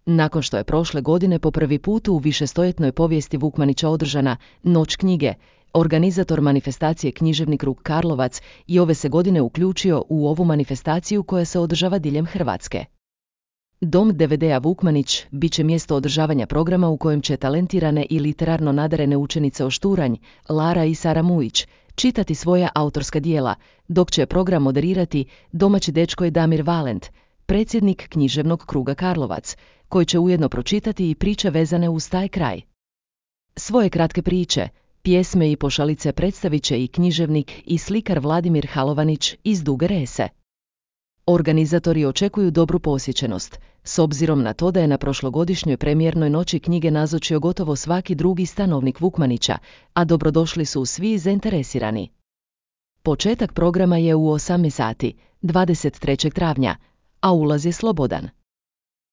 Nakon što je prošle godine po prvi put u višestoljetnoj povijesti Vukmanića održana Noć knjige, organizator manifestacije Književni krug Karlovac i ove se godine uključio u ovu manifestaciju koja se održava diljem Hrvatske. Dom DVD-a Vukmanić bit će mjesto održavanja programa u kojem će talentirane i literarno nadarene učenice Ošturanj, Lara i Sara Mujić čitati svoja autorska djela, dok će program moderirati domaći dečko je Damir Valent, predsjednik Književnog kruga Karlovac, koji će ujedno pročitati i priče vezane uz taj kraj. Svoje kratke priče, pjesme i pošalice predstavit će i književnik i slikar Vladimir Halovanić iz Duge Rese. Organizatori očekuju dobru posjećenost, s obzirom na to da je na prošlogodišnjoj premijernoj noći knjige nazočio gotovo svaki drugi stanovnik Vukmanića, a dobrodošli su svi zainteresirani. Početak programa je u 18 sati, 23. travnja, a ulaz je slobodan.